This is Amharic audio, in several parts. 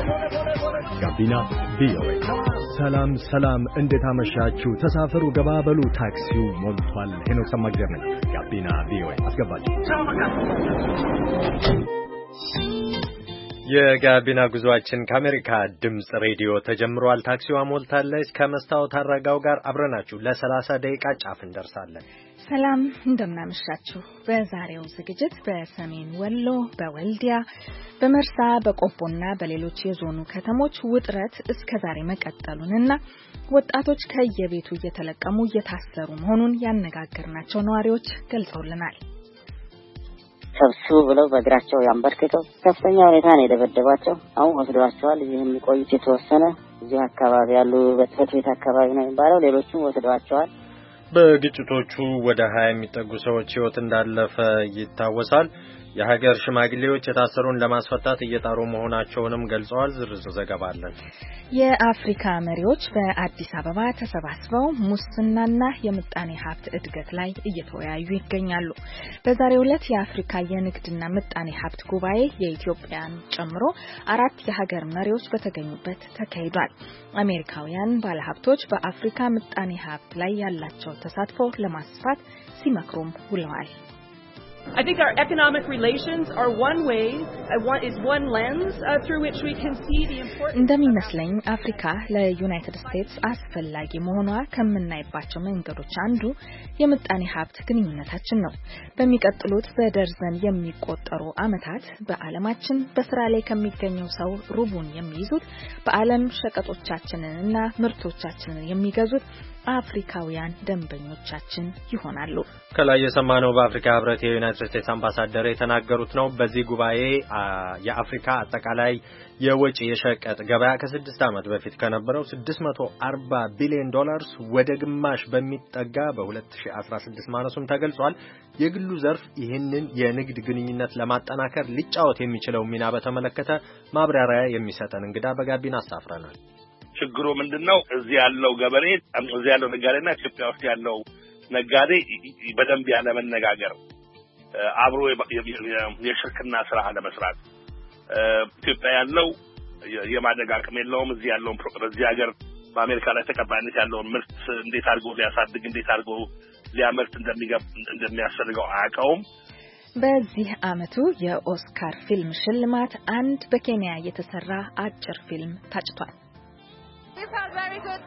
ጋቢና ቪኦኤ። ሰላም እንዴት አመሻችሁ? ተሳፈሩ ገባበሉ ታክሲው ሞልቷል። ሄኖክ ሰማግደር ነኝ። ጋቢና ቪኦኤ አስገባችሁ። የጋቢና ጉዟችን ከአሜሪካ ድምጽ ሬዲዮ ተጀምሯል። ታክሲዋ ሞልታለች። ከመስታወት አረጋው ጋር አብረናችሁ ለ30 ደቂቃ ጫፍ እንደርሳለን። ሰላም እንደምናመሻችሁ። በዛሬው ዝግጅት በሰሜን ወሎ፣ በወልዲያ፣ በመርሳ፣ በቆቦና በሌሎች የዞኑ ከተሞች ውጥረት እስከዛሬ መቀጠሉንና ወጣቶች ከየቤቱ እየተለቀሙ እየታሰሩ መሆኑን ያነጋገርናቸው ነዋሪዎች ገልጸውልናል። ሰብስቡ ብለው በእግራቸው ያንበርክተው ከፍተኛ ሁኔታ ነው የደበደባቸው። አሁን ወስደዋቸዋል። እዚህ የሚቆዩት የተወሰነ እዚህ አካባቢ ያሉ በትምህርት ቤት አካባቢ ነው የሚባለው፣ ሌሎችም ወስደዋቸዋል። በግጭቶቹ ወደ 20 የሚጠጉ ሰዎች ሕይወት እንዳለፈ ይታወሳል። የሀገር ሽማግሌዎች የታሰሩን ለማስፈታት እየጣሩ መሆናቸውንም ገልጸዋል። ዝርዝር ዘገባ አለን። የአፍሪካ መሪዎች በአዲስ አበባ ተሰባስበው ሙስናና የምጣኔ ሀብት እድገት ላይ እየተወያዩ ይገኛሉ። በዛሬው ዕለት የአፍሪካ የንግድና ምጣኔ ሀብት ጉባኤ የኢትዮጵያን ጨምሮ 4 የሀገር መሪዎች በተገኙበት ተካሂዷል። አሜሪካውያን ባለሀብቶች በአፍሪካ ምጣኔ ሀብት ላይ ያላቸው ተሳትፎ ለማስፋት ሲመክሩም ውለዋል። I think our economic relations are one way, one lens through which we can see the importance. እንደሚመስለኝ አፍሪካ ለዩናይትድ ስቴትስ አስፈላጊ መሆኗ ከምናይባቸው መንገዶች አንዱ የምጣኔ ሀብት ግንኙነታችን ነው። በሚቀጥሉት በደርዘን የሚቆጠሩ ዓመታት በዓለማችን በስራ ላይ ከሚገኘው ሰው ሩቡን የሚይዙት በዓለም ሸቀጦቻችንንና ምርቶቻችንን የሚገዙት አፍሪካውያን ደንበኞቻችን ይሆናሉ። ከላይ የሰማነው በአፍሪካ ህብረት የዩናይትድ ስቴትስ አምባሳደር የተናገሩት ነው። በዚህ ጉባኤ የአፍሪካ አጠቃላይ የወጪ የሸቀጥ ገበያ ከ6 ዓመት በፊት ከነበረው $640 ቢሊዮን ወደ ግማሽ በሚጠጋ በ2016 ማነሱም ተገልጿል። የግሉ ዘርፍ ይህንን የንግድ ግንኙነት ለማጠናከር ሊጫወት የሚችለው ሚና በተመለከተ ማብራሪያ የሚሰጠን እንግዳ በጋቢና አሳፍረናል። ችግሩ ምንድነው? እዚህ ያለው ገበሬ፣ እዚህ ያለው ነጋዴና ኢትዮጵያ ውስጥ ያለው ነጋዴ በደንብ ያለ መነጋገር፣ አብሮ የሽርክና ስራ ለመስራት ኢትዮጵያ ያለው የማደግ አቅም የለውም። እዚህ ያለው በዚህ ሀገር በአሜሪካ ላይ ተቀባይነት ያለውን ምርት እንዴት አድርጎ ሊያሳድግ እንዴት አድርጎ ሊያመርት እንደሚያስፈልገው አያውቀውም። በዚህ ዓመቱ የኦስካር ፊልም ሽልማት አንድ በኬንያ የተሰራ አጭር ፊልም ታጭቷል። It felt very good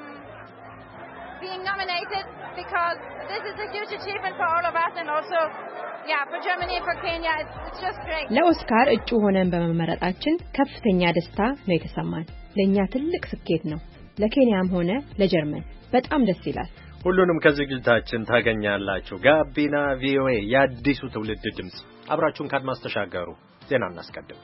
being nominated because this is a huge achievement for all of us and also for Germany and for Kenya. It's just great. ለኦስካር እጩ ሆነን በመመረጣችን ከፍተኛ ደስታ ነው የተሰማን። ለኛ ትልቅ ስኬት ነው። ለኬንያም ሆነ ለጀርመን በጣም ደስ ይላል። ሁሉንም ከዝግጅታችን ታገኛላችሁ። ጋቢና ቪኦኤ የአዲሱ ትውልድ ድምጽ። አብራችሁን ካድማስ ተሻገሩ። ዜና እናስቀድም።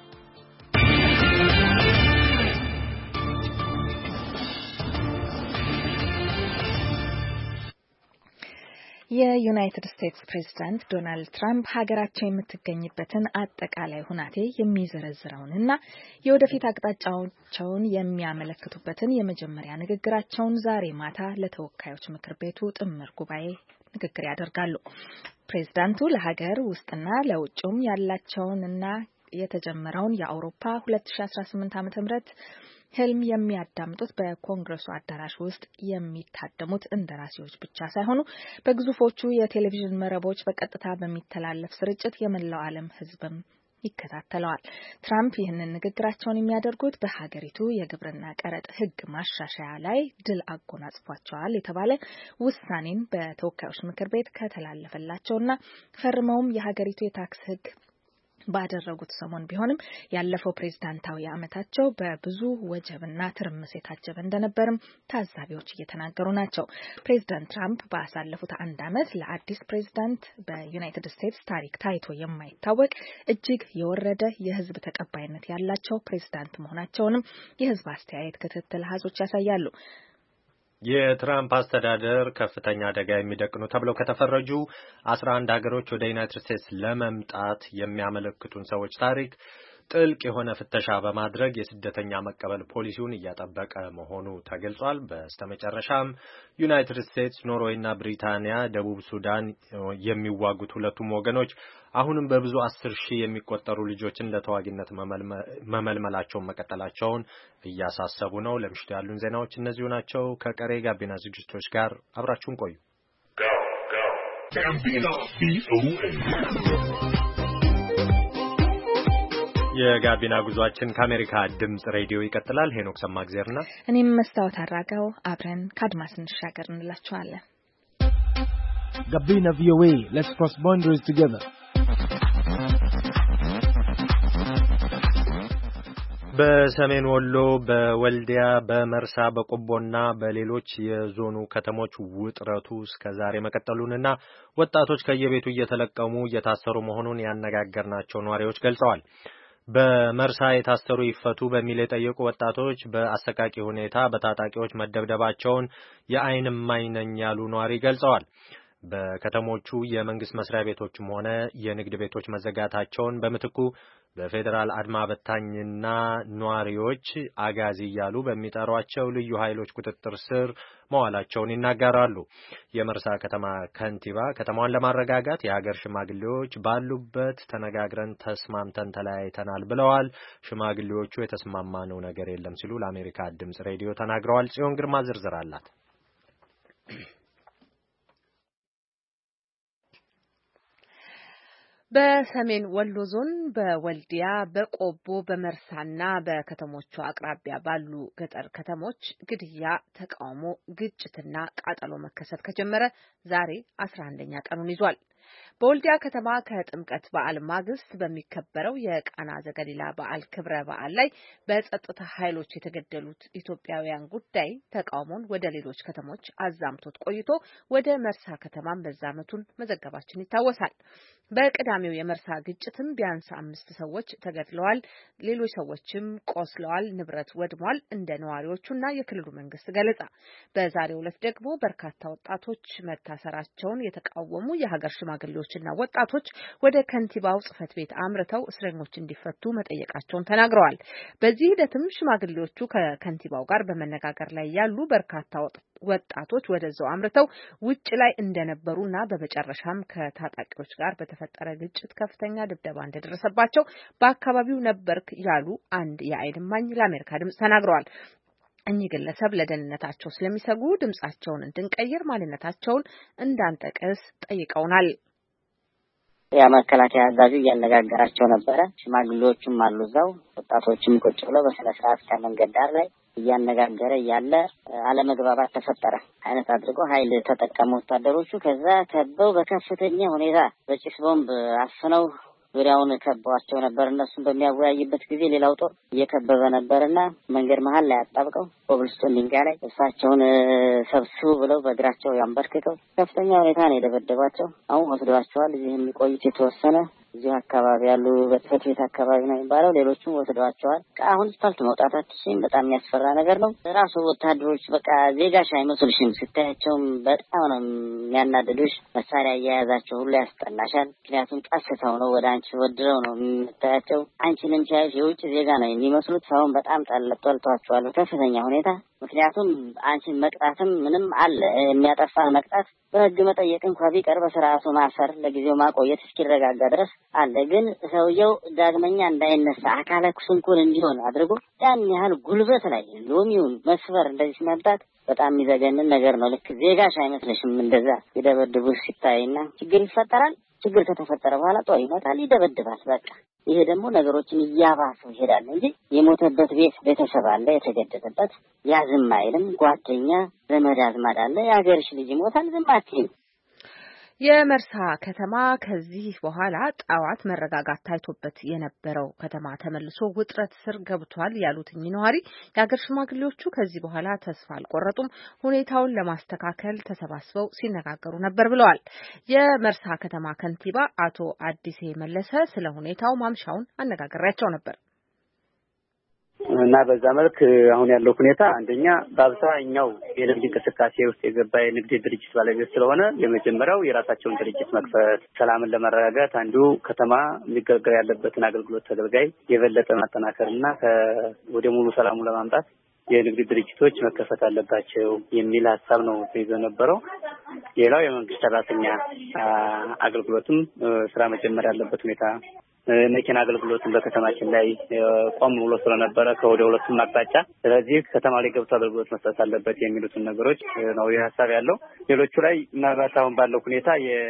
የዩናይትድ ስቴትስ ፕሬዝዳንት ዶናልድ ትራምፕ ሀገራቸው የምትገኝበትን አጠቃላይ ሁናቴ የሚዘረዝረውንና የወደፊት አቅጣጫቸውን የሚያመለክቱበትን የመጀመሪያ ንግግራቸውን ዛሬ ማታ ለተወካዮች ምክር ቤቱ ጥምር ጉባኤ ንግግር ያደርጋሉ። ፕሬዝዳንቱ ለሀገር ውስጥና ለውጭም ያላቸውንና የተጀመረውን የአውሮፓ 2018 ዓ.ም ህልም የሚያዳምጡት በኮንግረሱ አዳራሽ ውስጥ የሚታደሙት እንደራሴዎች ብቻ ሳይሆኑ በግዙፎቹ የቴሌቪዥን መረቦች በቀጥታ በሚተላለፍ ስርጭት የመላው ዓለም ህዝብም ይከታተለዋል። ትራምፕ ይህንን ንግግራቸውን የሚያደርጉት በሀገሪቱ የግብርና ቀረጥ ህግ ማሻሻያ ላይ ድል አጎናጽፏቸዋል የተባለ ውሳኔን በተወካዮች ምክር ቤት ከተላለፈላቸውና ፈርመውም የሀገሪቱ የታክስ ህግ ባደረጉት ሰሞን ቢሆንም ያለፈው ፕሬዝዳንታዊ ዓመታቸው በብዙ ወጀብና ትርምስ የታጀበ እንደነበርም ታዛቢዎች እየተናገሩ ናቸው። ፕሬዝዳንት ትራምፕ ባሳለፉት 1 ዓመት ለአዲስ ፕሬዝዳንት በዩናይትድ ስቴትስ ታሪክ ታይቶ የማይታወቅ እጅግ የወረደ የህዝብ ተቀባይነት ያላቸው ፕሬዝዳንት መሆናቸውንም የህዝብ አስተያየት ክትትል አሃዞች ያሳያሉ። የትራምፕ አስተዳደር ከፍተኛ አደጋ የሚደቅኑ ተብለው ከተፈረጁ 11 ሀገሮች ወደ ዩናይትድ ስቴትስ ለመምጣት የሚያመለክቱን ሰዎች ታሪክ ጥልቅ የሆነ ፍተሻ በማድረግ የስደተኛ መቀበል ፖሊሲውን እያጠበቀ መሆኑ ተገልጿል። በስተመጨረሻም ዩናይትድ ስቴትስ፣ ኖርዌይና ብሪታንያ ደቡብ ሱዳን የሚዋጉት ሁለቱም ወገኖች አሁንም በብዙ 10,000 የሚቆጠሩ ልጆችን ለተዋጊነት መመልመላቸውን መቀጠላቸውን እያሳሰቡ ነው። ለምሽቱ ያሉን ዜናዎች እነዚሁ ናቸው። ከቀሬ ጋቢና ዝግጅቶች ጋር አብራችሁን ቆዩ። የጋቢና ጉዟችን ከአሜሪካ ድምጽ ሬዲዮ ይቀጥላል። ሄኖክ ሰማግዜርና እኔም መስታወት አራጋው አብረን ከአድማስ እንሻገር እንላችኋለን። ጋቢና ቪኦኤ let's cross boundaries together. በሰሜን ወሎ በወልዲያ በመርሳ በቆቦና በሌሎች የዞኑ ከተሞች ውጥረቱ እስከዛሬ መቀጠሉንና ወጣቶች ከየቤቱ እየተለቀሙ እየታሰሩ መሆኑን ያነጋገርናቸው ነዋሪዎች ገልጸዋል። በመርሳ የታሰሩ ይፈቱ በሚል የጠየቁ ወጣቶች በአሰቃቂ ሁኔታ በታጣቂዎች መደብደባቸውን የዓይን እማኝ ነኝ ያሉ ነዋሪ ገልጸዋል። በከተሞቹ የመንግስት መስሪያ ቤቶችም ሆነ የንግድ ቤቶች መዘጋታቸውን በምትኩ በፌዴራል አድማ በታኝና ነዋሪዎች አጋዚ እያሉ በሚጠሯቸው ልዩ ኃይሎች ቁጥጥር ስር መዋላቸውን ይናገራሉ። የመርሳ ከተማ ከንቲባ ከተማዋን ለማረጋጋት የሀገር ሽማግሌዎች ባሉበት ተነጋግረን ተስማምተን ተለያይተናል ብለዋል። ሽማግሌዎቹ የተስማማነው ነገር የለም ሲሉ ለአሜሪካ ድምጽ ሬዲዮ ተናግረዋል። ጽዮን ግርማ ዝርዝር አላት። በሰሜን ወሎ ዞን በወልዲያ በቆቦ በመርሳና በከተሞቹ አቅራቢያ ባሉ ገጠር ከተሞች ግድያ፣ ተቃውሞ፣ ግጭትና ቃጠሎ መከሰት ከጀመረ ዛሬ 11ኛ ቀኑን ይዟል። በወልዲያ ከተማ ከጥምቀት በዓል ማግስት በሚከበረው የቃና ዘገሊላ በዓል ክብረ በዓል ላይ በጸጥታ ኃይሎች የተገደሉት ኢትዮጵያውያን ጉዳይ ተቃውሞን ወደ ሌሎች ከተሞች አዛምቶት ቆይቶ ወደ መርሳ ከተማ መዛመቱን መዘገባችን ይታወሳል። በቅዳሜው የመርሳ ግጭትም ቢያንስ 5 ሰዎች ተገድለዋል፣ ሌሎች ሰዎችም ቆስለዋል፣ ንብረት ወድሟል እንደ ነዋሪዎቹና የክልሉ መንግስት ገለጻ። በዛሬው ዕለት ደግሞ በርካታ ወጣቶች መታሰራቸውን የተቃወሙ የሀገር ሽማግሌዎችና ወጣቶች ወደ ከንቲባው ጽሕፈት ቤት አምርተው እስረኞች እንዲፈቱ መጠየቃቸውን ተናግረዋል። በዚህ ሂደትም ሽማግሌዎቹ ከከንቲባው ጋር በመነጋገር ላይ ያሉ በርካታ ወጣቶች ወደዛው አምርተው ውጭ ላይ እንደነበሩና በመጨረሻም ከታጣቂዎች ጋር በተፈጠረ ግጭት ከፍተኛ ድብደባ እንደደረሰባቸው በአካባቢው ነበርክ ያሉ አንድ የዓይን እማኝ ለአሜሪካ ድምጽ ተናግረዋል። እኚህ ግለሰብ ለደህንነታቸው ስለሚሰጉ ድምጻቸውን እንድንቀይር ማንነታቸውን እንዳንጠቅስ ጠይቀውናል። የመከላከያ አዛዡ እያነጋገራቸው ነበረ። ሽማግሌዎቹም አሉ እዛው፣ ወጣቶችም ቁጭ ብለው በስነ ስርዓት ከመንገድ ዳር ላይ እያነጋገረ ያለ አለመግባባት ተፈጠረ አይነት አድርጎ ኃይል ተጠቀሙ ወታደሮቹ። ከዛ ከበው በከፍተኛ ሁኔታ በጭስ ቦምብ አፍነው ዙሪያውን ከበዋቸው ነበር። እነሱም በሚያወያይበት ጊዜ ሌላው ጦር እየከበበ ነበርና መንገድ መሀል ላይ አጣብቀው ኮብልስቶን ድንጋይ ላይ እሳቸውን ሰብስቡ ብለው በእግራቸው ያንበርክከው ከፍተኛ ሁኔታ ነው የደበደቧቸው። አሁን ወስደዋቸዋል። እዚህ የሚቆዩት የተወሰነ እዚህ አካባቢ ያሉ በጽሕፈት ቤት አካባቢ ነው የሚባለው፣ ሌሎቹም ወስደዋቸዋል። አሁን ስፓልት መውጣታችን በጣም የሚያስፈራ ነገር ነው። ራሱ ወታደሮች በቃ ዜጋሽ አይመስልሽም። ስታያቸውም በጣም ነው የሚያናድዱሽ። መሳሪያ እየያዛቸው ሁሉ ያስጠላሻል። ምክንያቱም ቀስተው ነው ወደ አንቺ ወድረው ነው የምታያቸው። አንቺንም ሲያዩሽ የውጭ ዜጋ ነው የሚመስሉት። ሰውን በጣም ጠልቷቸዋል ከፍተኛ ሁኔታ። ምክንያቱም አንቺን መቅጣትም ምንም አለ የሚያጠፋ መቅጣት በሕግ መጠየቅ እንኳን ቢቀር በስርዓቱ ማሰር ለጊዜው ማቆየት እስኪረጋጋ ድረስ አለ። ግን ሰውየው ዳግመኛ እንዳይነሳ አካለ ስንኩል እንዲሆን አድርጎ ያን ያህል ጉልበት ላይ ሎሚውን መስፈር እንደዚህ ሲመጣት በጣም የሚዘገንን ነገር ነው። ልክ ዜጋሽ አይመስልሽም እንደዛ ይደበድቡሽ ሲታይና ችግር ይፈጠራል። ችግር ከተፈጠረ በኋላ ጦር ይመጣል፣ ይደበድባል። በቃ ይሄ ደግሞ ነገሮችን እያባሰው ይሄዳል እንጂ የሞተበት ቤተሰብ አለ፣ የተገደለበት ያ ዝም አይልም። ጓደኛ ዘመድ አዝማድ አለ፣ የሀገርሽ ልጅ ይሞታል፣ ዝም አትይም። የመርሳ ከተማ ከዚህ በኋላ ጠዋት መረጋጋት ታይቶበት የነበረው ከተማ ተመልሶ ውጥረት ስር ገብቷል ያሉት እኚህ ነዋሪ የሀገር ሽማግሌዎቹ ከዚህ በኋላ ተስፋ አልቆረጡም፣ ሁኔታውን ለማስተካከል ተሰባስበው ሲነጋገሩ ነበር ብለዋል። የመርሳ ከተማ ከንቲባ አቶ አዲሴ መለሰ ስለ ሁኔታው ማምሻውን አነጋግሬያቸው ነበር። እና በዛ መልክ አሁን ያለው ሁኔታ አንደኛ በአብዛኛው የንግድ እንቅስቃሴ ውስጥ የገባ የንግድ ድርጅት ባለቤት ስለሆነ የመጀመሪያው የራሳቸውን ድርጅት መክፈት፣ ሰላምን ለማረጋጋት አንዱ ከተማ የሚገለገል ያለበትን አገልግሎት ተገልጋይ የበለጠ ማጠናከርና ወደ ሙሉ ሰላሙ ለማምጣት የንግድ ድርጅቶች መከፈት አለባቸው የሚል ሀሳብ ነው ተይዞ ነበረው። ሌላው የመንግስት ሰራተኛ አገልግሎትም ስራ መጀመር ያለበት ሁኔታ፣ መኪና አገልግሎትን በከተማችን ላይ ቆም ብሎ ስለነበረ ከወደ ሁለቱም አቅጣጫ፣ ስለዚህ ከተማ ላይ ገብቶ አገልግሎት መስጠት አለበት የሚሉትን ነገሮች ነው ሀሳብ ያለው። ሌሎቹ ላይ ምናልባት አሁን ባለው ሁኔታ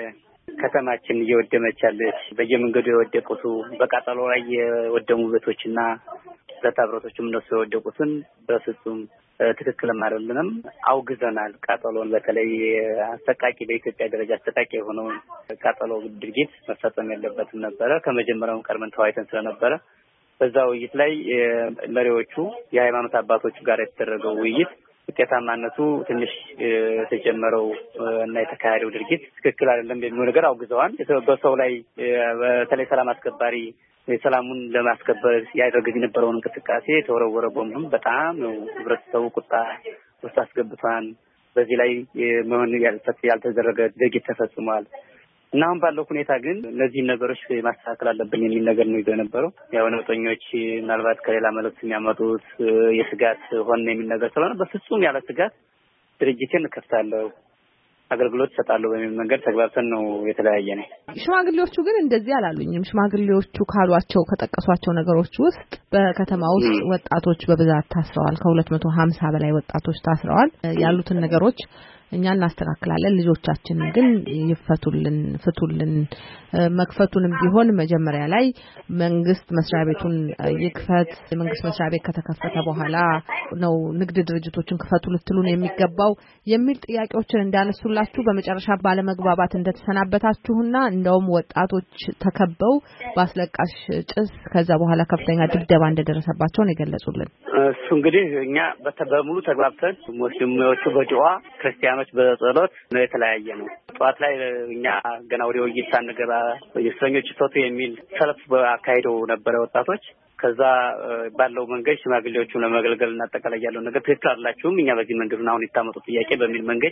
ከተማችን እየወደመች ያለች በየመንገዱ የወደቁት በቃጠሎ ላይ የወደሙ ቤቶችና ብረታ ብረቶችም እነሱ የወደቁትን በፍጹም ትክክልም አይደለንም፣ አውግዘናል። ቃጠሎን በተለይ አሰቃቂ በኢትዮጵያ ደረጃ አሰቃቂ የሆነውን ቃጠሎ ድርጊት መፈጸም የለበትም ነበረ። ከመጀመሪያው ቀድመን ተወያይተን ስለነበረ በዛ ውይይት ላይ መሪዎቹ የሃይማኖት አባቶቹ ጋር የተደረገው ውይይት ውጤታማነቱ ትንሽ የተጀመረው እና የተካሄደው ድርጊት ትክክል አይደለም የሚለው ነገር አውግዘዋል። በሰው ላይ በተለይ ሰላም አስከባሪ ሰላሙን ለማስከበር ያደረገ የነበረውን እንቅስቃሴ የተወረወረ ቦምብም በጣም ነው ህብረተሰቡ ቁጣ ውስጥ አስገብቷል። በዚህ ላይ መሆን ያልተደረገ ድርጊት ተፈጽሟል እና አሁን ባለው ሁኔታ ግን እነዚህን ነገሮች ማስተካከል አለብን የሚል ነገር ነው ይዘው የነበረው። ያው ነውጠኞች ምናልባት ከሌላ መልእክት የሚያመጡት የስጋት ሆነ የሚል ነገር ስለሆነ በፍጹም ያለ ስጋት ድርጅቴን እከፍታለሁ፣ አገልግሎት እሰጣለሁ በሚል መንገድ ተግባብተን ነው የተለያየ ነው። ሽማግሌዎቹ ግን እንደዚህ አላሉኝም። ሽማግሌዎቹ ካሏቸው ከጠቀሷቸው ነገሮች ውስጥ በከተማ ውስጥ ወጣቶች በብዛት ታስረዋል፣ ከ250 በላይ ወጣቶች ታስረዋል ያሉትን ነገሮች እኛ እናስተካክላለን፣ ልጆቻችን ግን ይፈቱልን፣ ፍቱልን። መክፈቱንም ቢሆን መጀመሪያ ላይ መንግስት መስሪያ ቤቱን ይክፈት፣ መንግስት መስሪያ ቤት ከተከፈተ በኋላ ነው ንግድ ድርጅቶችን ክፈቱ ልትሉን የሚገባው የሚል ጥያቄዎችን እንዳነሱላችሁ በመጨረሻ ባለመግባባት እንደተሰናበታችሁና እንደውም ወጣቶች ተከበው በአስለቃሽ ጭስ ከዛ በኋላ ከፍተኛ ድብደባ እንደደረሰባቸው ነው የገለጹልን። እሱ እንግዲህ እኛ በሙሉ ተግባብተን ሙስሊሞቹ በዱዓ ክርስቲያኖች በጸሎት ነው የተለያየ ነው። ጧት ላይ እኛ ገና ወደ ውይይት ሳንገባ የእስረኞች ፈቱ የሚል ሰልፍ አካሂደው ነበረ ወጣቶች። ከዛ ባለው መንገድ ሽማግሌዎቹን ለማገልገልና አጠቃላይ ያለው ነገር ትክክል አይደላችሁም፣ እኛ በዚህ መንገድ ነው አሁን የታመጡት ጥያቄ በሚል መንገድ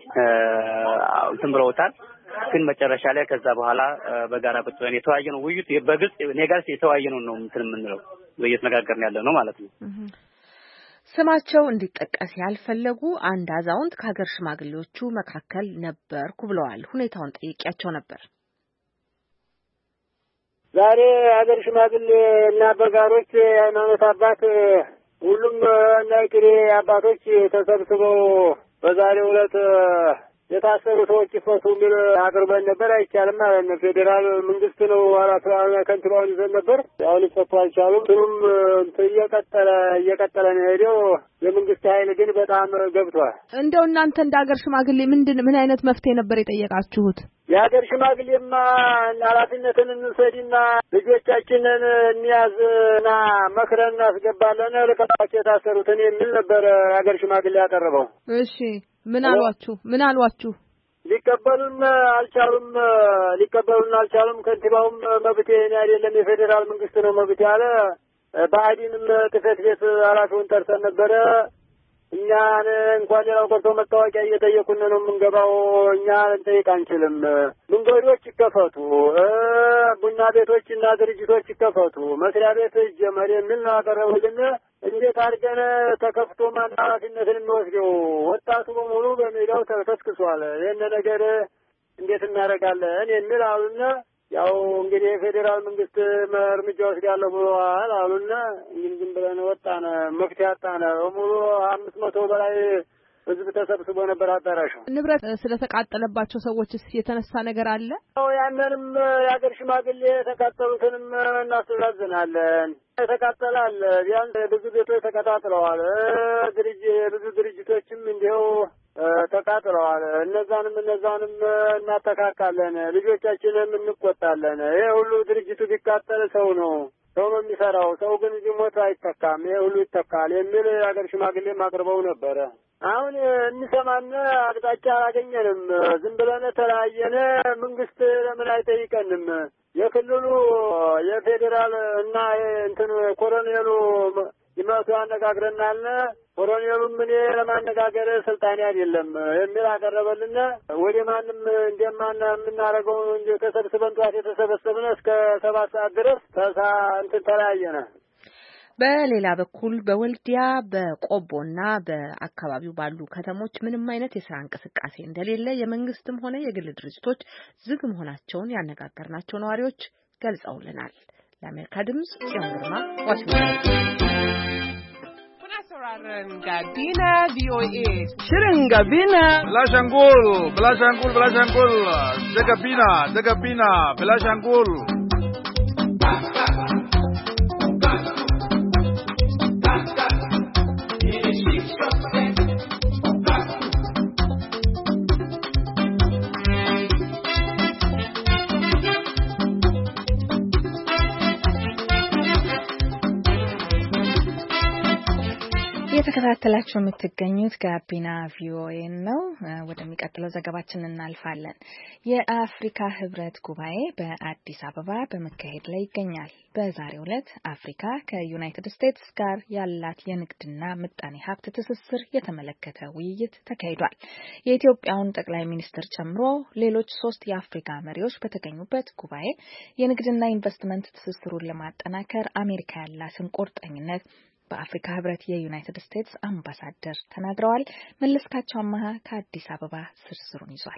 እንትን ብለውታል። ግን መጨረሻ ላይ ከዛ በኋላ በጋራ በጥበን የተወያየነው ውይይት በግልጽ እኔ ጋር የተወያየነው ነው እንትን የምንለው እየተነጋገርን ያለ ነው ማለት ነው። ስማቸው እንዲጠቀስ ያልፈለጉ አንድ አዛውንት ከሀገር ሽማግሌዎቹ መካከል ነበርኩ ብለዋል። ሁኔታውን ጠይቄያቸው ነበር። ዛሬ ሀገር ሽማግሌ እና በጋሮች ሃይማኖት አባት ሁሉም ናይክሬ አባቶች ተሰብስበው በዛሬው ዕለት የታሰሩ ሰዎች ይፈቱ የሚል አቅርበን ነበር። አይቻልም ማለት ነው። ፌዴራል መንግስት ነው አራቷና ከንትባውን ይዘን ነበር። አሁን ሊፈቱ አልቻሉም። ሁሉም እየቀጠለ ነው ሄደው። የመንግስት ኃይል ግን በጣም ገብቷል። እንደው እናንተ እንደ ሀገር ሽማግሌ ምን አይነት መፍትሄ ነበር የጠየቃችሁት? የሀገር ሽማግሌማ ኃላፊነትን እንውሰድና ልጆቻችንን እንያዝና መክረን እናስገባለን ልቀቋቸው የታሰሩትን የሚል ነበር የሀገር ሽማግሌ ያቀረበው። እሺ ምን አሏችሁ? ሊቀበሉን አልቻሉም። ከንቲባውም መብቴ እኔ አይደለም የፌዴራል መንግስት ነው መብቴ አለ። በአዲንም ጽሕፈት ቤት ኃላፊውን ጠርተን ነበረ። እኛን እንኳን ሌላው ቀርቶ መታወቂያ እየጠየቁን ነው የምንገባው። እኛ እንጠይቅ አንችልም። መንገዶች ይከፈቱ፣ ቡና ቤቶች እና ድርጅቶች ይከፈቱ፣ መስሪያ ቤት ይጀመር የሚል ነው ያቀረቡልን። እንዴት አድርገን ተከፍቶ ማን ኃላፊነትን የሚወስደው? ወጣቱ በሙሉ በሜዳው ተከስክሷል። ይህን ነገር እንዴት እናደርጋለን የሚል አሉና ያው እንግዲህ የፌዴራል መንግስት እርምጃ ወስዳለሁ ብለዋል አሉና እንግዲህ ዝም ብለን ወጣን። መፍትሄ አጣን። በሙሉ 500 በላይ ህዝብ ተሰብስቦ ነበር አዳራሹ። ንብረት ስለተቃጠለባቸው ሰዎችስ የተነሳ ነገር አለ? ያንንም የሀገር ሽማግሌ የተቃጠሉትንም እናስተዛዝናለን። ተቃጠላል። ቢያንስ ብዙ ቤቶች ተቀጣጥለዋል። ብዙ ድርጅቶችም እንዲሁ ተቃጥለዋል። እነዛንም እናተካካለን። ልጆቻችንም እንቆጣለን። ይሄ ሁሉ ድርጅቱ ቢቃጠል ሰው ነው የሚሰራው። ሰው ግን ቢሞት አይተካም። ይሄ ሁሉ ይተካል የሚል የሀገር ሽማግሌም አቅርበው ነበረ። አሁን እንሰማን አቅጣጫ አላገኘንም። ዝም ብለን ተለያየን። መንግስት ለምን አይጠይቀንም? የክልሉ የፌዴራል እና ኮሎኔሉ ይመጡ አነጋግረናል። ኮሎኔሉም እኔ ለማነጋገር ስልጣኔ አይደለም የሚል አቀረበልና ወደ ማንም እንደማን የምናደርገው እንጂ ተሰብስበን ጠዋት የተሰበሰብን እስከ 7 ሰዓት ድረስ ተለያየነ። በሌላ በኩል በወልዲያ በቆቦና በአካባቢው ባሉ ከተሞች ምንም አይነት የስራ እንቅስቃሴ እንደሌለ የመንግስትም ሆነ የግል ድርጅቶች ዝግ መሆናቸውን ያነጋገርናቸው ነዋሪዎች ገልጸውልናል። ለአሜሪካ ድምጽ ጽዮን ግርማ ዋሽንግተን። Gabina VOA. Shirin Gabina. Belashangul. De Gabina, Belashangul. የተከታተላችሁ የምትገኙት ጋቢና ቪኦኤ ነው። ወደሚቀጥለው ዘገባችን እናልፋለን። የአፍሪካ ህብረት ጉባኤ በአዲስ አበባ በመካሄድ ላይ ይገኛል። በዛሬው ዕለት አፍሪካ ከዩናይትድ ስቴትስ ጋር ያላት የንግድና ምጣኔ ሀብት ትስስር የተመለከተ ውይይት ተካሂዷል። የኢትዮጵያውን ጠቅላይ ሚኒስትር ጨምሮ ሌሎች 3 የአፍሪካ መሪዎች በተገኙበት ጉባኤ የንግድና ኢንቨስትመንት ትስስሩን ለማጠናከር አሜሪካ ያላትን ቁርጠኝነት በአፍሪካ ህብረት የዩናይትድ ስቴትስ አምባሳደር ተናግረዋል። መለስካቸው አማሃ ከአዲስ አበባ ዝርዝሩን ይዟል።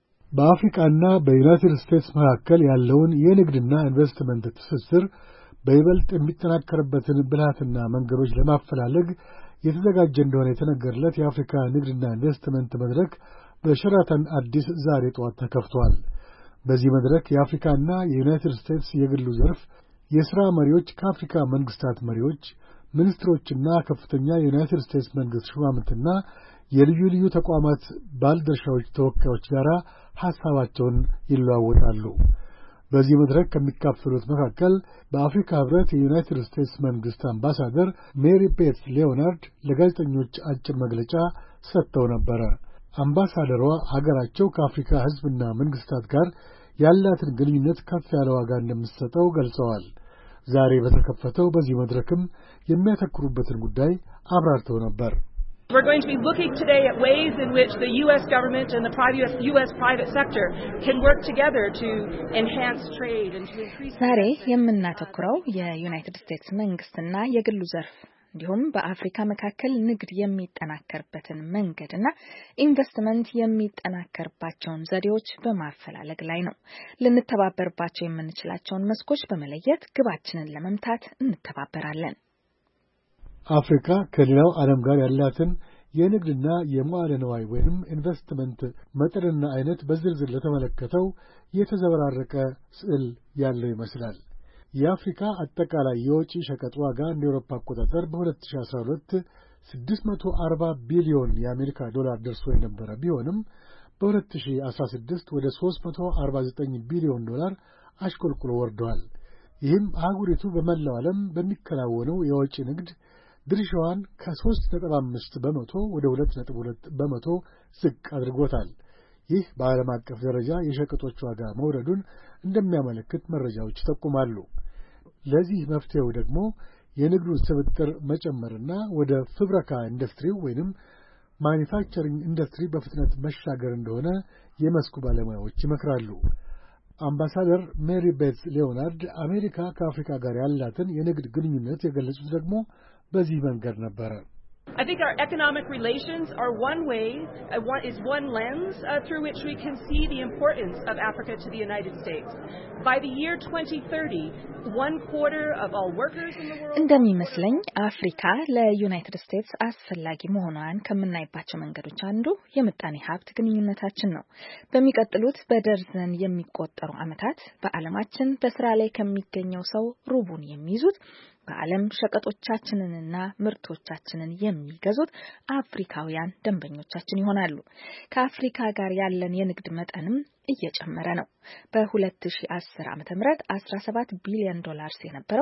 በአፍሪካና በዩናይትድ ስቴትስ መካከል ያለውን የንግድና ኢንቨስትመንት ትስስር በይበልጥ የሚጠናከርበትን ብልሃትና መንገዶች ለማፈላለግ የተዘጋጀ እንደሆነ የተነገረለት የአፍሪካ ንግድና ኢንቨስትመንት መድረክ በሸራተን አዲስ ዛሬ ጠዋት ተከፍቷል። በዚህ መድረክ የአፍሪካና የዩናይትድ ስቴትስ የግሉ ዘርፍ የሥራ መሪዎች ከአፍሪካ መንግስታት መሪዎች፣ ሚኒስትሮችና ከፍተኛ የዩናይትድ ስቴትስ መንግስት ሹማምንትና የልዩ ልዩ ተቋማት ባለድርሻዎች ተወካዮች ጋር ሐሳባቸውን ይለዋወጣሉ። በዚህ መድረክ ከሚካፈሉት መካከል በአፍሪካ ህብረት የዩናይትድ ስቴትስ መንግስት አምባሳደር ሜሪ ቤትስ ሌዮናርድ ለጋዜጠኞች አጭር መግለጫ ሰጥተው ነበረ። አምባሳደሯ ሀገራቸው ከአፍሪካ ህዝብና መንግስታት ጋር ያላትን ግንኙነት ከፍ ያለ ዋጋ እንደምትሰጠው ገልጸዋል። ዛሬ በተከፈተው በዚህ መድረክም የሚያተኩሩበትን ጉዳይ አብራርተው ነበር። We're going to be looking today at ways in which the U.S. government and the U.S. private sector can work together to enhance trade and to increase. ዛሬ የምናተኩረው የዩናይትድ ስቴትስ መንግስትና የግሉ ዘርፍ እንዲሁም በአፍሪካ መካከል ንግድ የሚጠናከርበትን መንገድና ኢንቨስትመንት የሚጠናከርባቸውን ዘዴዎች በማፈላለግ ላይ ነው። ልንተባበርባቸው የምንችላቸውን መስኮች በመለየት ግባችንን ለመምታት እንተባበራለን። አፍሪካ ከሌላው ዓለም ጋር ያላትን የንግድና የመዋዕለ ንዋይ ወይም ኢንቨስትመንት መጠንና አይነት በዝርዝር ለተመለከተው የተዘበራረቀ ስዕል ያለው ይመስላል። የአፍሪካ አጠቃላይ የወጪ ሸቀጥ ዋጋ እንደ አውሮፓ አቆጣጠር በ2012 640 ቢሊዮን የአሜሪካ ዶላር ደርሶ የነበረ ቢሆንም በ2016 ወደ 349 ቢሊዮን ዶላር አሽቆልቁሎ ወርዷል። ይህም አህጉሪቱ በመላው ዓለም በሚከናወነው የወጪ ንግድ ድርሻዋን ከ3.5 በመቶ ወደ 2.2 በመቶ ዝቅ አድርጎታል። ይህ በዓለም አቀፍ ደረጃ የሸቀጦች ዋጋ መውረዱን እንደሚያመለክት መረጃዎች ይጠቁማሉ። ለዚህ መፍትሄው ደግሞ የንግዱን ስብጥር መጨመርና ወደ ፍብረካ ኢንዱስትሪው ወይንም ማኒፋክቸሪንግ ኢንዱስትሪ በፍጥነት መሻገር እንደሆነ የመስኩ ባለሙያዎች ይመክራሉ። አምባሳደር ሜሪ ቤትስ ሌዮናርድ አሜሪካ ከአፍሪካ ጋር ያላትን የንግድ ግንኙነት የገለጹት ደግሞ በዚህ መንገድ ነበረ። I think our economic relations are one way, one lens through which we can see the importance of Africa to the United States. By the year 2030, 1/4 of all workers in the world. እንደሚመስለኝ አፍሪካ ለዩናይትድ ስቴትስ አስፈላጊ መሆኗን ከምናይባቸው መንገዶች አንዱ የምጣኔ ሀብት ግንኙነታችን ነው። በሚቀጥሉት በደርዘን የሚቆጠሩ ዓመታት በዓለማችን በስራ ላይ ከሚገኘው ሰው ሩቡን የሚይዙት በዓለም ሸቀጦቻችንንና ምርቶቻችንን የሚገዙት አፍሪካውያን ደንበኞቻችን ይሆናሉ። ከአፍሪካ ጋር ያለን የንግድ መጠንም እየጨመረ ነው። በ2010 ዓመተ ምህረት 17 ቢሊዮን ዶላር የነበረው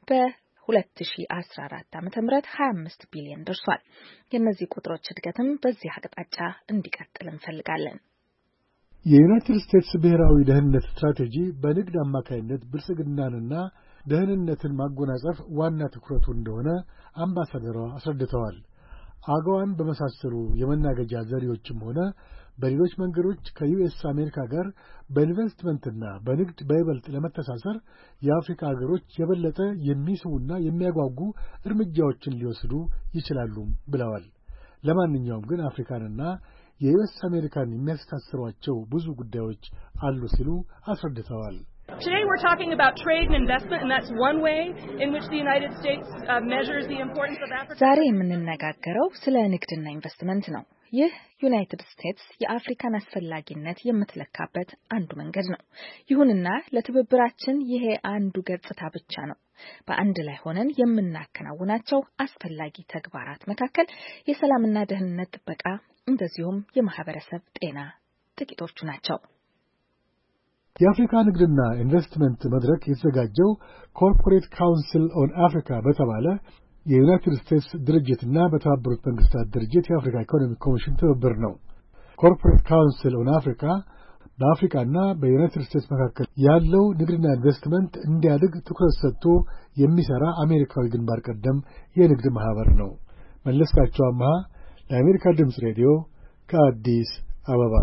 በ2014 ዓመተ ምህረት 25 ቢሊዮን ደርሷል። የእነዚህ ቁጥሮች እድገትም በዚህ አቅጣጫ እንዲቀጥል እንፈልጋለን። የዩናይትድ ስቴትስ ብሔራዊ ደህንነት ስትራቴጂ በንግድ አማካይነት ብልጽግናንና ደህንነትን ማጎናጸፍ ዋና ትኩረቱ እንደሆነ አምባሳደሯ አስረድተዋል። አገዋን በመሳሰሉ የመናገጃ ዘዴዎችም ሆነ በሌሎች መንገዶች ከዩኤስ አሜሪካ ጋር በኢንቨስትመንትና በንግድ በይበልጥ ለመተሳሰር የአፍሪካ ሀገሮች የበለጠ የሚስቡና የሚያጓጉ እርምጃዎችን ሊወስዱ ይችላሉ ብለዋል። ለማንኛውም ግን አፍሪካንና የዩኤስ አሜሪካን የሚያስተሳስሯቸው ብዙ ጉዳዮች አሉ ሲሉ አስረድተዋል። Today we're talking about trade and investment, and that's one way in which the United States measures the importance of Africa. ዛሬ የምንነጋገረው ስለ ንግድና ኢንቨስትመንት ነው። ይህ ዩናይትድ ስቴትስ የአፍሪካን አስፈላጊነት የምትለካበት አንዱ መንገድ ነው። ይሁንና ለትብብራችን ይሄ አንዱ ገጽታ ብቻ ነው። በአንድ ላይ ሆነን የምናከናውናቸው አስፈላጊ ተግባራት መካከል የሰላምና ደህንነት ጥበቃ እንደዚሁም የማህበረሰብ ጤና ጥቂቶቹ ናቸው። የአፍሪካ ንግድና ኢንቨስትመንት መድረክ የተዘጋጀው ኮርፖሬት ካውንስል ኦን አፍሪካ በተባለ የዩናይትድ ስቴትስ ድርጅትና በተባበሩት መንግስታት ድርጅት የአፍሪካ ኢኮኖሚክ ኮሚሽን ትብብር ነው። ኮርፖሬት ካውንስል ኦን አፍሪካ በአፍሪካና በዩናይትድ ስቴትስ መካከል ያለው ንግድና ኢንቨስትመንት እንዲያድግ ትኩረት ሰጥቶ የሚሰራ አሜሪካዊ ግንባር ቀደም የንግድ ማህበር ነው። መለስካቸው አምሃ ለአሜሪካ ድምፅ ሬዲዮ ከአዲስ አበባ።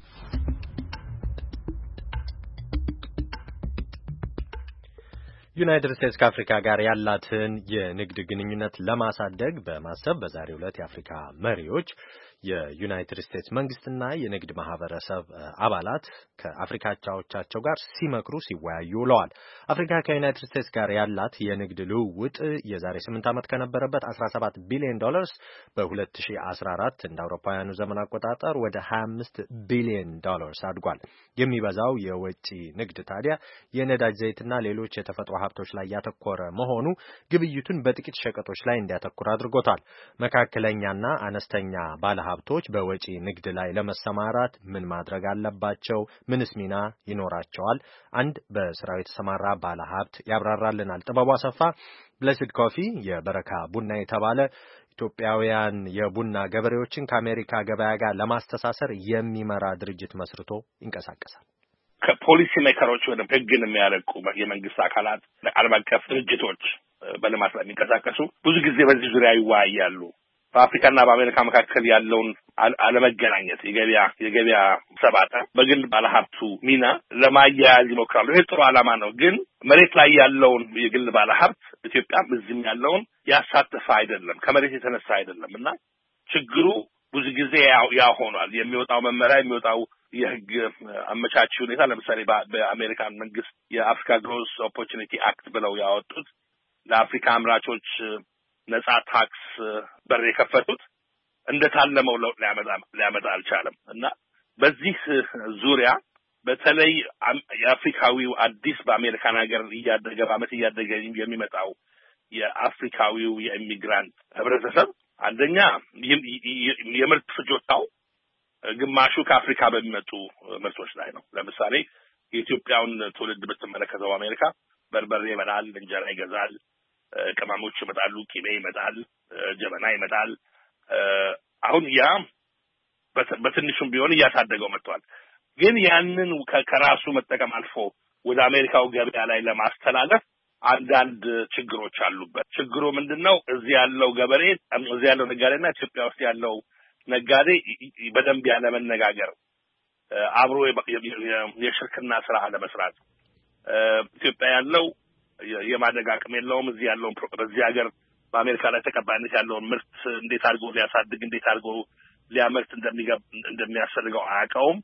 ዩናይትድ ስቴትስ ከአፍሪካ ጋር ያላትን የንግድ ግንኙነት ለማሳደግ በማሰብ በዛሬው ዕለት የአፍሪካ መሪዎች የዩናይትድ ስቴትስ መንግስትና የንግድ ማህበረሰብ አባላት ከአፍሪካ አቻዎቻቸው ጋር ሲመክሩ ሲወያዩ ውለዋል። አፍሪካ ከዩናይትድ ስቴትስ ጋር ያላት የንግድ ልውውጥ የዛሬ 8 ዓመት ከነበረበት $17 ቢሊዮን በ2014 እንደ አውሮፓውያኑ ዘመን አቆጣጠር ወደ $25 ቢሊዮን አድጓል። የሚበዛው የወጪ ንግድ ታዲያ የነዳጅ ዘይትና ሌሎች የተፈጥሮ ሀብቶች ላይ ያተኮረ መሆኑ ግብይቱን በጥቂት ሸቀጦች ላይ እንዲያተኩር አድርጎታል። መካከለኛና አነስተኛ ባለሀብቶች በወጪ ንግድ ላይ ለመሰማራት ምን ማድረግ አለባቸው? ምንስ ሚና ይኖራቸዋል? አንድ በስራው የተሰማራ ባለሀብት ያብራራልናል። ጥበቡ አሰፋ ብሌስድ ኮፊ የበረካ ቡና የተባለ ኢትዮጵያውያን የቡና ገበሬዎችን ከአሜሪካ ገበያ ጋር ለማስተሳሰር የሚመራ ድርጅት መስርቶ ይንቀሳቀሳል። ከፖሊሲ ሜከሮች ወይም ህግን የሚያረቁ የመንግስት አካላት፣ ዓለም አቀፍ ድርጅቶች በልማት ላይ የሚንቀሳቀሱ ብዙ ጊዜ በዚህ ዙሪያ ይወያያሉ። በአፍሪካና በአሜሪካ መካከል ያለውን አለመገናኘት የገበያ ሰባታ በግል ባለሀብቱ ሚና ለማያያዝ ይሞክራሉ። ይሄ ጥሩ ዓላማ ነው። ግን መሬት ላይ ያለውን የግል ባለሀብት ኢትዮጵያም እዚህም ያለውን ያሳተፈ አይደለም፣ ከመሬት የተነሳ አይደለም እና ችግሩ ብዙ ጊዜ ያው ሆኗል። የሚወጣው መመሪያ የሚወጣው የህግ አመቻች ሁኔታ ለምሳሌ በአሜሪካን መንግስት የአፍሪካ ግሮዝ ኦፖርቹኒቲ አክት ብለው ያወጡት ለአፍሪካ አምራቾች ነጻ ታክስ በር የከፈቱት እንደታለመው ለውጥ ሊያመጣ አልቻለም እና በዚህ ዙሪያ በተለይ የአፍሪካዊው አዲስ በአሜሪካን ሀገር እያደገ በዓመት እያደገ የሚመጣው የአፍሪካዊው የኢሚግራንት ህብረተሰብ አንደኛ የምርት ፍጆታው ግማሹ ከአፍሪካ በሚመጡ ምርቶች ላይ ነው። ለምሳሌ የኢትዮጵያውን ትውልድ ብትመለከተው አሜሪካ በርበሬ ይመጣል፣ እንጀራ ይገዛል፣ ቅመሞች ይመጣሉ፣ ቂቤ ይመጣል፣ ጀበና ይመጣል። አሁን ያ በትንሹም ቢሆን እያሳደገው መጥቷል። ግን ያንን ከራሱ መጠቀም አልፎ ወደ አሜሪካው ገበያ ላይ ለማስተላለፍ አንዳንድ ችግሮች አሉበት። ችግሩ ምንድነው? እዚህ ያለው ገበሬ እዚህ ያለው ነጋዴና ኢትዮጵያ ውስጥ ያለው ነጋዴ በደንብ ያለ መነጋገር አብሮ የሽርክና ስራ ለመስራት ኢትዮጵያ ያለው የማደግ አቅም የለውም። እዚህ ያለው በዚህ ሀገር በአሜሪካ ላይ ተቀባይነት ያለውን ምርት እንዴት አድርጎ ሊያሳድግ እንዴት አድርጎ ሊያመርት እንደሚያስፈልገው አያውቀውም።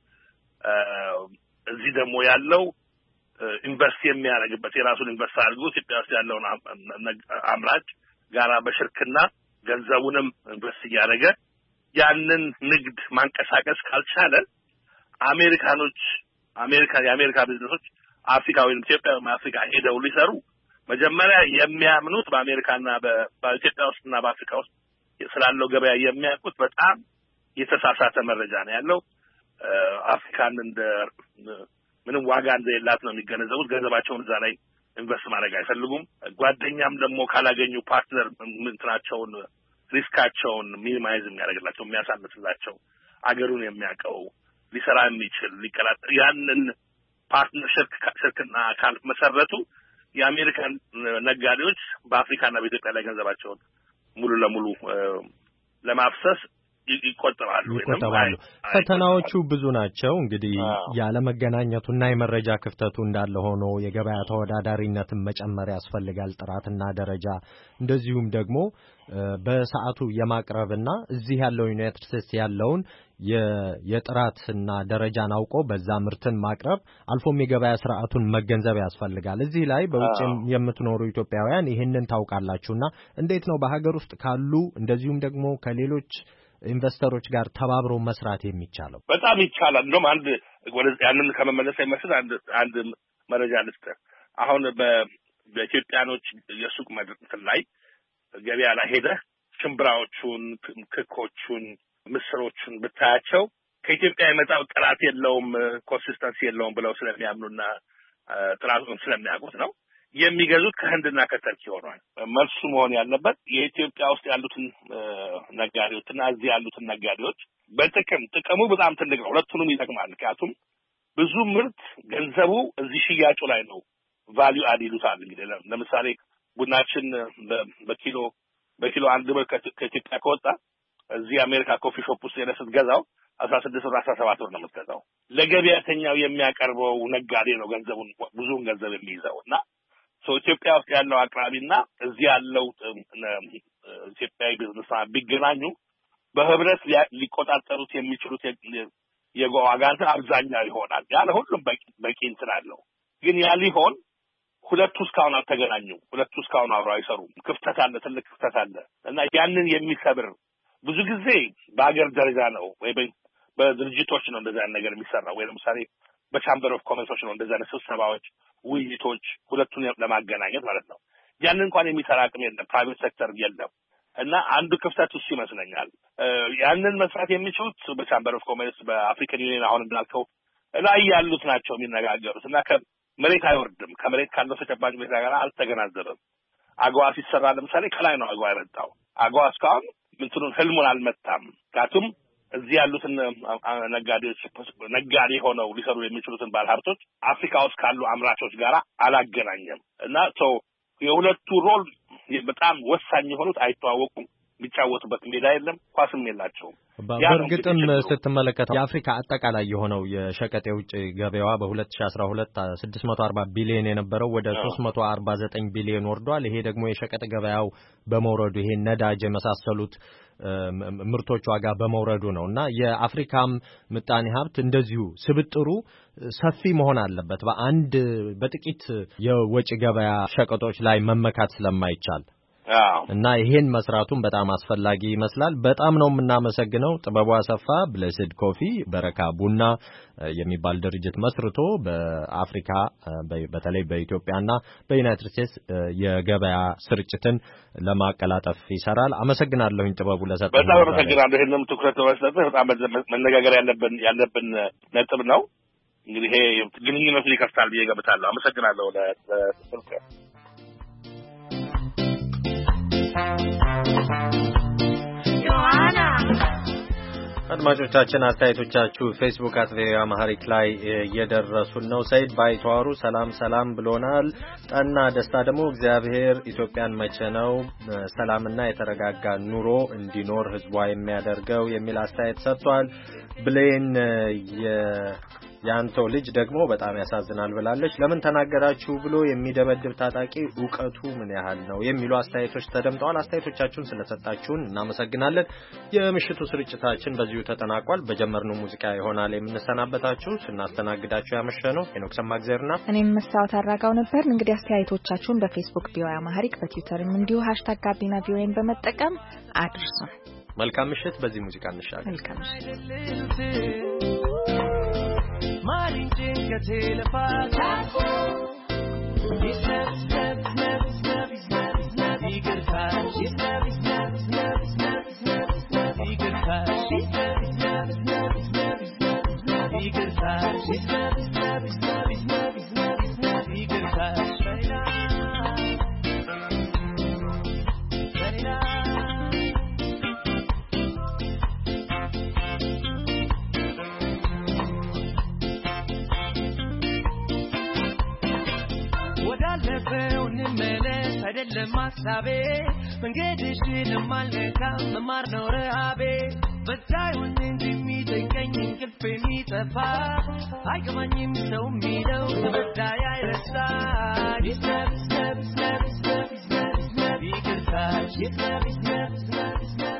እዚህ ደግሞ ያለው ኢንቨስት የሚያደርግበት የራሱን ኢንቨስት አድርጎ ኢትዮጵያ ውስጥ ያለውን አምራች ጋራ በሽርክና ገንዘቡንም ኢንቨስት እያደረገ ያንን ንግድ ማንቀሳቀስ ካልቻለ የአሜሪካ ቢዝነሶች አፍሪካ ወይም ኢትዮጵያ አፍሪካ ሄደው ሊሰሩ መጀመሪያ የሚያምኑት በአሜሪካና በኢትዮጵያ ውስጥና በአፍሪካ ውስጥ ስላለው ገበያ የሚያውቁት በጣም የተሳሳተ መረጃ ነው ያለው። አፍሪካን እንደ ምንም ዋጋ እንደሌላት ነው የሚገነዘቡት። ገንዘባቸውን እዛ ላይ ኢንቨስት ማድረግ አይፈልጉም። ጓደኛም ደግሞ ካላገኙ ፓርትነር እንትናቸውን ሪስካቸውን ሚኒማይዝ የሚያደርግላቸው የሚያሳንስላቸው አገሩን የሚያውቀው ሊሰራ የሚችል ሊቀላጠፍ ያንን ፓርትነርሽፕ ሽርክና ካልመሰረቱ የአሜሪካን ነጋዴዎች በአፍሪካና በኢትዮጵያ ላይ ገንዘባቸውን ሙሉ ለሙሉ ለማፍሰስ ይቆጠባሉ። ፈተናዎቹ ብዙ ናቸው። እንግዲህ ያለ መገናኘቱና የመረጃ ክፍተቱ እንዳለ ሆኖ የገበያ ተወዳዳሪነትን መጨመር ያስፈልጋል፣ ጥራትና ደረጃ እንደዚሁም ደግሞ በሰዓቱ የማቅረብና እዚህ ያለው ዩናይትድ ስቴትስ ያለውን የጥራትና ደረጃን አውቆ በዛ ምርትን ማቅረብ አልፎም የገበያ ስርዓቱን መገንዘብ ያስፈልጋል። እዚህ ላይ በውጭ የምትኖሩ ኢትዮጵያውያን ይህንን ታውቃላችሁና እንዴት ነው በሀገር ውስጥ ካሉ እንደዚሁም ደግሞ ከሌሎች ኢንቨስተሮች ጋር ተባብሮ መስራት የሚቻለው? በጣም ይቻላል። እንደውም ያንን ከመመለስ አይመስል አንድ መረጃ ልስጥህ። አሁን በኢትዮጵያኖች የሱቅ መድረክ ላይ ገበያ ላይ ሄደህ ሽምብራዎቹን፣ ክኮቹን፣ ምስሮቹን ብታያቸው ከኢትዮጵያ የመጣው ጥራት የለውም፣ ኮንሲስተንሲ የለውም ብለው ስለሚያምኑና ጥራቱን ስለሚያውቁት ነው የሚገዙት ከህንድና ከተርኪ ሆኗል። መልሱ መሆን ያለበት የኢትዮጵያ ውስጥ ያሉትን ነጋዴዎችና እዚህ ያሉትን ነጋዴዎች ጥቅሙ በጣም ትልቅ ነው። ሁለቱንም ይጠቅማል። ምክንያቱም ብዙ ምርት ገንዘቡ እዚህ ሽያጩ ላይ ነው። ቫልዩ አድ ይሉታል። እንግዲህ ለምሳሌ ቡናችን በኪሎ 1 ብር ከኢትዮጵያ ከወጣ እዚህ አሜሪካ ኮፊ ሾፕ ውስጥ ሄደህ ስትገዛው 16 ብር 17 ብር ነው የምትገዛው። ለገበያተኛው የሚያቀርበው ነጋዴ ነው ብዙውን ገንዘብ የሚይዘው እና ኢትዮጵያ ውስጥ ያለው አቅራቢና እዚህ ያለው ኢትዮጵያዊ ቢዝነስ ቢገናኙ በህብረት ሊቆጣጠሩት የሚችሉት የዋጋ አብዛኛው ይሆናል። ያለ ሁሉም በቂ እንትን አለው። ግን ያ ሊሆን ሁለቱ እስካሁን አልተገናኙም። ሁለቱ እስካሁን አብረው አይሰሩም። ክፍተት አለ፣ ትልቅ ክፍተት አለ እና ያንን የሚሰብር ብዙ ጊዜ በአገር ደረጃ ነው ወይ በድርጅቶች ነው እንደዛ ነገር የሚሰራው ወይ ለምሳሌ በቻምበር ኦፍ ኮመርሶች ነው እንደዛ ስብሰባዎች፣ ውይይቶች ሁለቱን ለማገናኘት ማለት ነው። ያንን እንኳን የሚሰራ አቅም የለም፣ ፕራይቬት ሴክተር የለም እና አንዱ ክፍተት እሱ ይመስለኛል። ያንን መስራት የሚችሉት በቻምበር ኦፍ ኮመርስ በአፍሪካን ዩኒየን አሁን እንዳልከው ላይ ያሉት ናቸው የሚነጋገሩት እና ከመሬት አይወርድም። ከመሬት ካለው ተጨባጭ ሁኔታ ጋር አልተገናዘበም። አገዋ ሲሰራ ለምሳሌ ከላይ ነው አገዋ የመጣው። አገዋ እስካሁን ምንትኑን ህልሙን አልመታም። ካቱም እዚህ ያሉትን ነጋዴዎች ነጋዴ ሆነው ሊሰሩ የሚችሉትን ባለሀብቶች አፍሪካ ውስጥ ካሉ አምራቾች ጋር አላገናኘም እና የሁለቱ ሮል በጣም ወሳኝ የሆኑት አይተዋወቁም። የሚጫወቱበት ሜዳ የለም፣ ኳስም የላቸውም። በእርግጥም ስትመለከተው የአፍሪካ አጠቃላይ የሆነው የሸቀጥ የውጭ ገበያዋ በ2012 640 ቢሊዮን የነበረው ወደ 349 ቢሊዮን ወርዷል። ይሄ ደግሞ የሸቀጥ ገበያው በመውረዱ ይሄ ነዳጅ የመሳሰሉት ምርቶች ዋጋ በመውረዱ ነው እና የአፍሪካም ምጣኔ ሀብት እንደዚሁ ስብጥሩ ሰፊ መሆን አለበት በጥቂት የወጪ ገበያ ሸቀጦች ላይ መመካት ስለማይቻል እና ይሄን መስራቱን በጣም አስፈላጊ ይመስላል። በጣም ነው የምናመሰግነው። ጥበቡ አሰፋ ብሌስድ ኮፊ በረካ ቡና የሚባል ድርጅት መስርቶ በአፍሪካ በተለይ በኢትዮጵያና በዩናይትድ ስቴትስ የገበያ ስርጭትን ለማቀላጠፍ ይሰራል። አመሰግናለሁኝ ጥበቡ ለሰጠው። በጣም አመሰግናለሁ። ይሄንም ትኩረት መስጠት በጣም መነጋገር ያለብን ነጥብ ነው። እንግዲህ ይሄ ግንኙነቱን ይከፍታል ብዬ ገምታለሁ። አመሰግናለሁ ለስልክ አድማጮቻችን አስተያየቶቻችሁ ፌስቡክ @ቪኦኤአማሪክ ላይ እየደረሱን ነው። ሰይድ ባይተዋሩ ሰላም ብሎናል። ጠና ደስታ ደግሞ እግዚአብሔር ኢትዮጵያን መቼ ነው ሰላምና የተረጋጋ ኑሮ እንዲኖር ህዝቧ የሚያደርገው የሚል አስተያየት ሰጥቷል። ብሌን ያንተው ልጅ ደግሞ በጣም ያሳዝናል ብላለች። ለምን ተናገራችሁ ብሎ የሚደበድብ ታጣቂ ዕውቀቱ ምን ያህል ነው የሚሉ አስተያየቶች ተደምጠዋል። አስተያየቶቻችሁን ስለሰጣችሁን እናመሰግናለን። የምሽቱ ስርጭታችን በዚሁ ተጠናቋል። በጀመርነው ሙዚቃ ይሆናል የምንሰናበታችሁ። ስናስተናግዳችሁ ያመሸነው ሄኖክ ሰማግዘርና እኔም መስታወት አራጋው ነበር። እንግዲህ አስተያየቶቻችሁን በፌስቡክ ቪኦኤ አማሪክ በትዊተርም እንዲሁ #ጋቢናቪኦኤን በመጠቀም አድርሱን። መልካም ምሽት። በዚህ ሙዚቃ እንሻገር። መልካም ምሽት። Marinjin ka telefon snap snap snap snap snap snap eager touch snap snap snap snap snap snap eager touch snap snap snap snap snap snap eager touch snap snap snap snap snap snap eager touch Never ማሳቤ መንገድሽን ማልነካ መማር ነው ረሃቤ በታዩን እንጂ የሚጠይቀኝ እንቅልፍ የሚጠፋ አይገባኝም ሰው የሚለው ተበዳይ አይረሳ ይቅርታ